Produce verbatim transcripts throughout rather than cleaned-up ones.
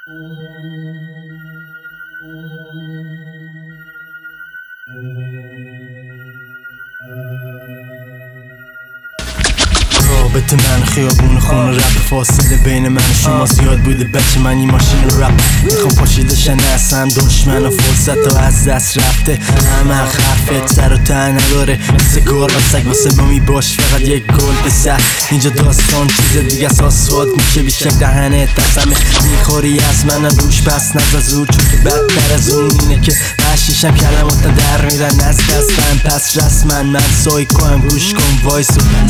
رابطه من خیابون خونه رپ فاصله بین من و شما زیاد بوده بچه من این ماشین رپ میخوام پاشیدشن اصلا دشمن و فرصت ها از دست رفته همه حرفت سر و ته نداره مثل گرگ سگ واسه ما میباش فقط یک گل به سر اینجا داستان چیز دیگه اساسوات میشه بیشک دهنت دستمه میخوری از من روش بس نزد زور چون که بدتر از اون اینه که بشیشم کلمات در میرن از دستم پس رسما من سایکو هم گوش کن وایس و پس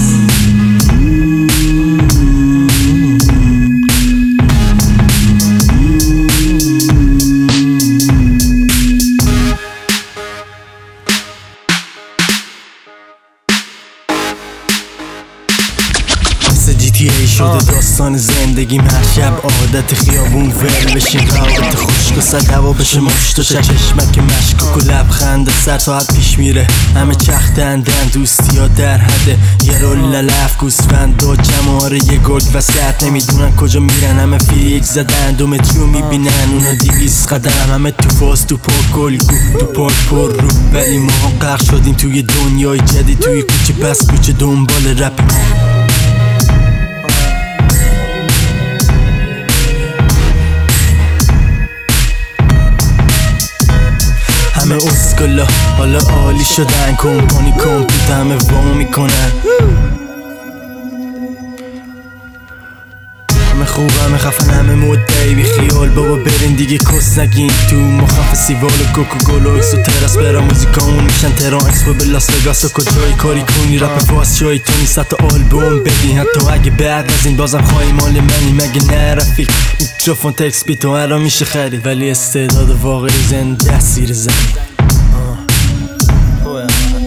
جی تی ای شده داستان زندگیم هر شب عادت خیابون ول بشین روابط خشک و صدوا بشه مشت و چشمک مشکوک و لبخند سر تا حد پیش میره همه چختندن دوستی ها در حده یه رول للف گوسفند و جماره یه گرگ وسط نمیدونن کجا میرن همه فیک زدن دو مترو میبینن اونو دیویس قدم همه تو فاز تو پاک گلگو تو پاک پر رو ولی ما غرق شدیم توی دنیای جدید توی کوچه پس کوچه دنبال رپ همه اسکلا حالا عالی شدن کمپانی کمپیوت همه وام میکنن همه خوب همه خفن همه مدعی بی خیال بابا برین دیگه کس نگین تو مخف سیوال و کوکو گل و اکس و ترس برا موزیکامون میشن تهران اکسپو به لاس وگاس و کجای کاری کنی رپ فاس جای تونی ست آلبوم بدین حتی اگه بعد از این بازم خواهی مال منی مگه نرفی میکروفون تکس بی تو هرا میشه خرید ولی استعداد واقعی زنده سیر زمین